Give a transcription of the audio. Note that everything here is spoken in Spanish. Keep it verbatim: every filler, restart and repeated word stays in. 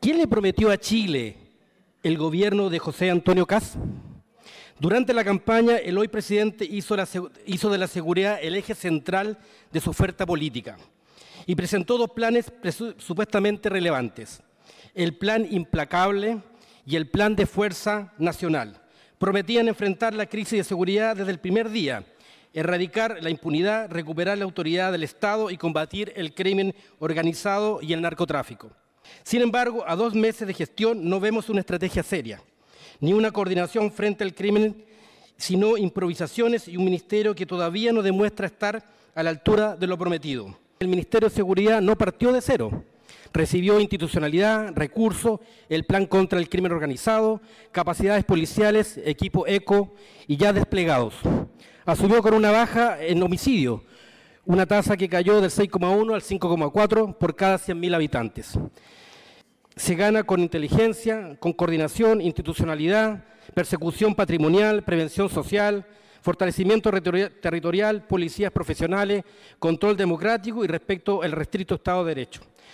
¿Qué le prometió a Chile el gobierno de José Antonio Kast? Durante la campaña, el hoy presidente hizo, la, hizo de la seguridad el eje central de su oferta política y presentó dos planes supuestamente relevantes: el plan implacable y el plan de fuerza nacional. Prometían enfrentar la crisis de seguridad desde el primer día, erradicar la impunidad, recuperar la autoridad del Estado y combatir el crimen organizado y el narcotráfico. Sin embargo, a dos meses de gestión no vemos una estrategia seria, ni una coordinación frente al crimen, sino improvisaciones y un ministerio que todavía no demuestra estar a la altura de lo prometido. El Ministerio de Seguridad no partió de cero. Recibió institucionalidad, recursos, el plan contra el crimen organizado, capacidades policiales, equipo ECO y ya desplegados. Asumió con una baja en homicidio, una tasa que cayó del seis coma uno al cinco coma cuatro por cada cien mil habitantes. Se gana con inteligencia, con coordinación, institucionalidad, persecución patrimonial, prevención social, fortalecimiento territorial, policías profesionales, control democrático y respecto al restricto Estado de Derecho.